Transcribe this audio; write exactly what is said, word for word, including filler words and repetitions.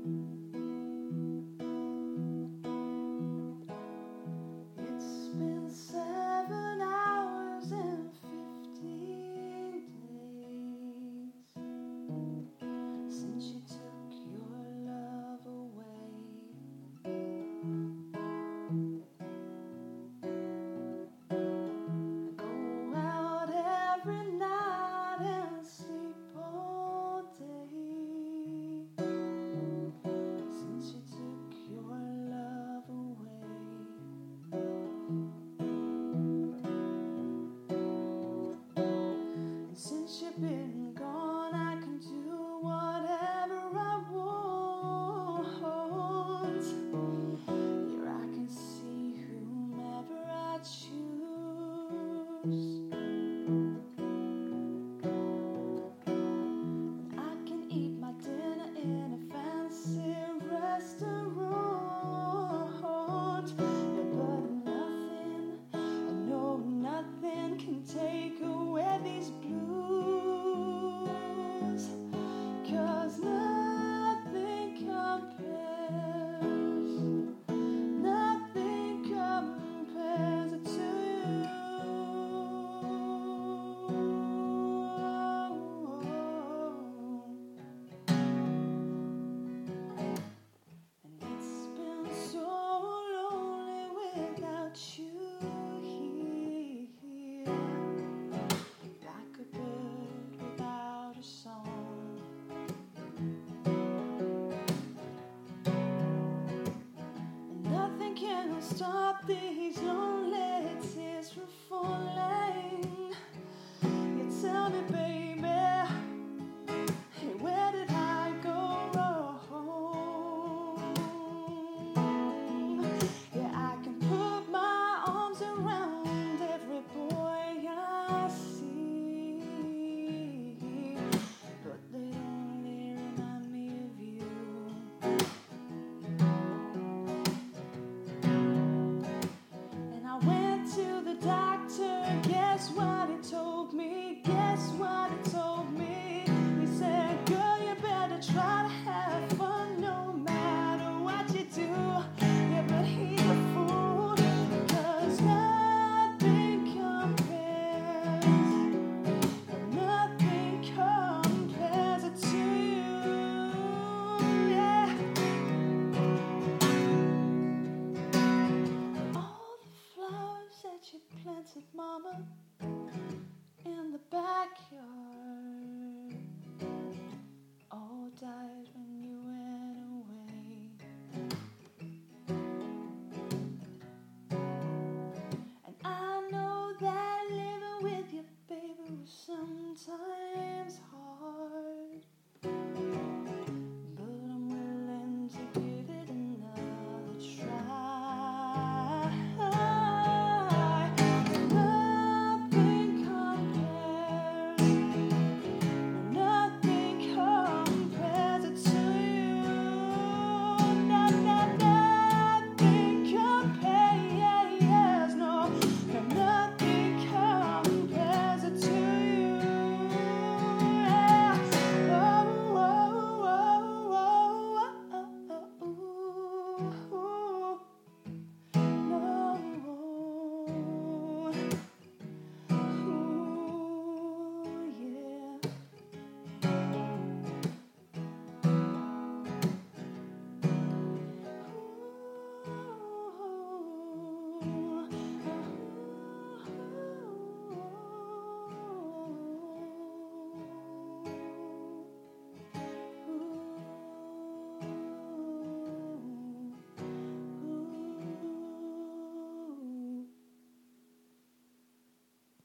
It's been seven hours and fifteen days since you took your love away. I go out every night and sleep all day since you took your love away. And since you've been gone, I can do whatever I want. Here I can see whomever I choose. I can eat my dinner in a fancy restaurant. Yeah, but nothing, I know nothing can take away these blues. 'Cause nothing compares, nothing compares to you. And it's been so lonely without you here, like a bird without a song. And nothing can stop these lonely tears from falling. You tell me, baby, hey, where did I go wrong? Yeah, I can put my arms around every boy I see, but they only remind me of you. And I went to the doctor, guess what he told me? Guess what he told me? He said, girl, you better try to have fun no matter what you do. Yeah, but he's a fool, 'cause nothing compares, nothing compares to you. Yeah. All the flowers that you planted, mama,